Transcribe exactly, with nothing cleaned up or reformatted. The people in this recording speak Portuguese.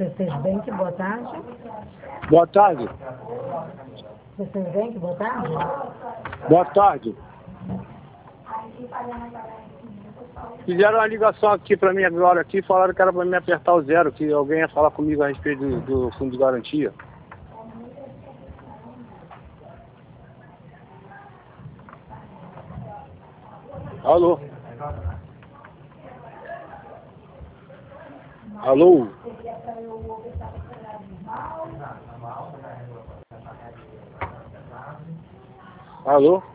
Vocês Bank, boa tarde. Boa tarde. Vocês Bank, boa tarde. Boa tarde. Fizeram uma ligação aqui para mim agora aqui, falaram que era para me apertar o zero, que alguém ia falar comigo a respeito do, do fundo de garantia. Alô? Alô? Alô?